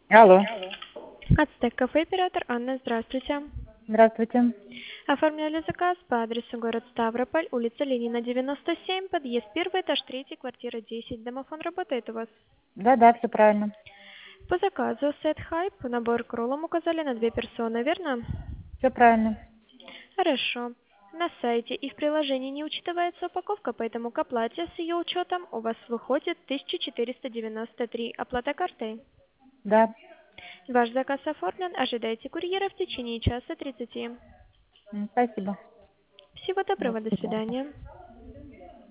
Алло, Ацтек кафе оператор Анна, здравствуйте. здравствуйте. Оформляли заказ по адресу город Ставрополь, улица Ленина, 97, подъезд 1, этаж 3, квартира 10. Домофон работает у вас? Да, все правильно. По заказу сет хайп, набор к роллам указали на 2 персоны, верно? Все правильно. Хорошо. На сайте и в приложении не учитывается упаковка, поэтому к оплате с ее учетом у вас выходит 1493. Оплата картой. Да. Ваш заказ оформлен, ожидайте курьера в течение часа 30. Спасибо. Всего До доброго, до свидания. свидания.